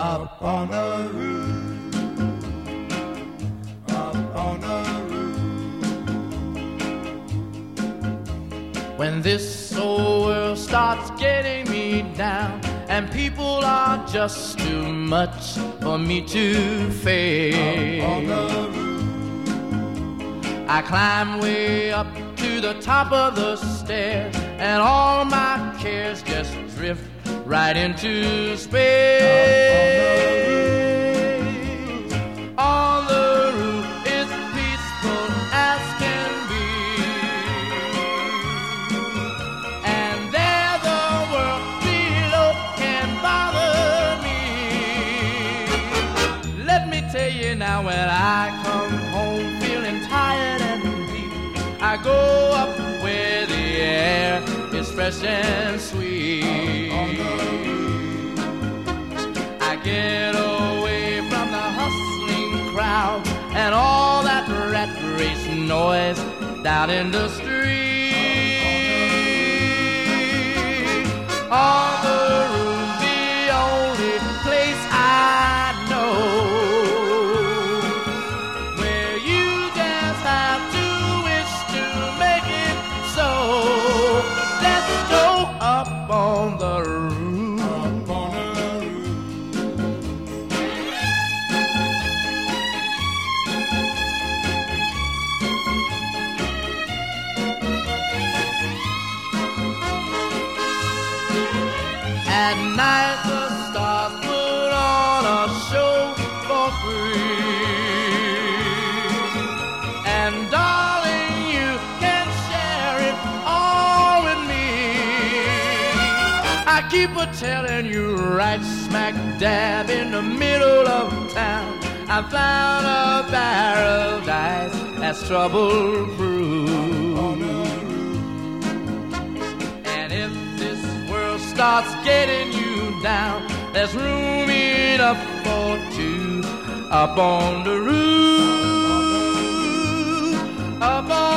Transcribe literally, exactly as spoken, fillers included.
up on the roof, up on the roof. When this old world starts getting me down and people are just too much for me to face, up on the roof, I climb way up to the top of the stairs and all my cares just drift right into space. On the roof it's peaceful as can be, and there the world below can bother me. Let me tell you now, when I come home feeling tired and weak, I go up where the air is fresh and sweet. I get away from the hustling crowd and all that rat race noise down in the street. On the roof, the only place I know where you just have to wish to make it so. Let's go up on the roof. At night the stars put on a show for free, and darling, you can share it all with me. I keep a telling you, right smack dab in the middle of town, I found a barrel of dice that's trouble-proof. And if this world starts getting you down, there's room enough for two up on the roof, up on